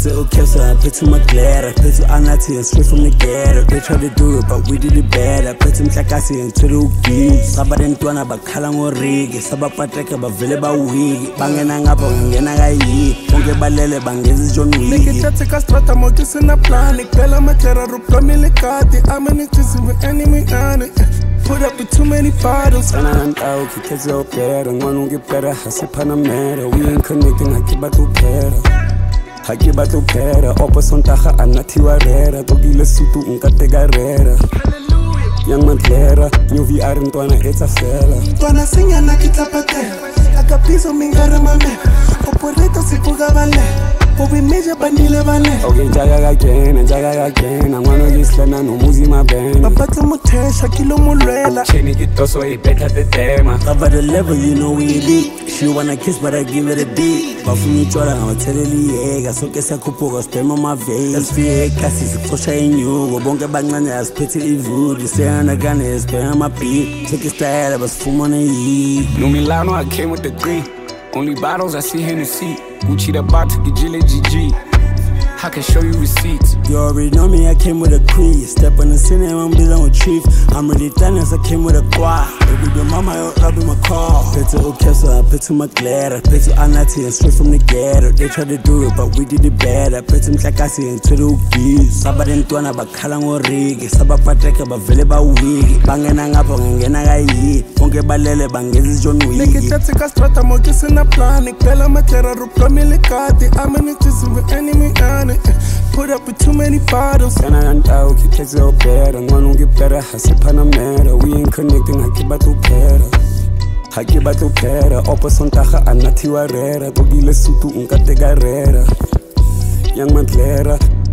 Pizza Okesa, Pizza Maglera, Pizza Anati and straight from the ghetto. They tried to do it, but we did it better. Pizza Mtlakasi and Tulu Geeks. Sabadentwana Bakalango Rig, Sabapateka Bavileba Wig, Bangananga Banganai, Bonge Balele Bangez John Wig. Nikitaka strata mokisi na plani Kela matera rupa milikati Amenitisi with enemy ane Put up with too many bottles. Sana nantao kikeze opera Nwanungi pera hasi panamera. We ain't connecting hakiba tu pera Opa sontaha anatiwa rera Togile sutu unkatega rera Young Mantlera, new VR ntwana etsa fela Ntwana sinya na kitlapatela Akapiso mingare mame Oporeta sipuga vale Obi meja bandile vale Okay, njaga again Angwana gislana no muzi mabeng Babatu mutesha kilo mulwela Cheni kitoso better the tema Cover the level, you know we elite. She wanna kiss but I give it a D Bafuni chola na hoteleli ega Soke sa kupoga spam on my veins Let's be a kasi sikosha inyugo Bonge bangane aspeti ivudi Sayana gane spam on my beat Take a style bas fumo na yi New Milano, I came with the green. Only bottles I see Hennessy. Gucci the bar to Gijile GG. I can show you receipts. You already know me, I came with a crease. Step on the scene and I'm dealing with chief. I'm really done as I came with a quad. Baby, the mama, I'll be my car. Pizza Okesa, Pizza Maglera, Pizza Anati and straight from the ghetto. They tried to do it, but we did it better. Pizza Mtlakasi and Tulu Geeks. Sabadentwana Bakalango Rig, Sabapateka Bavileba Wig, Bangananga Banganai, Bonge Balele Bangez John Wig. Nikitaka strata mokisi na plani Kela matera rupa milikati Amenitisi with enemy ane Put up with too many bottles. Sana nantao kikeze opera Nwanungi pera hasi panamera. We ain't connecting hakiba tu pera Opa sontaha anatiwa rera Togile sutu unkatega rera Young Mantlera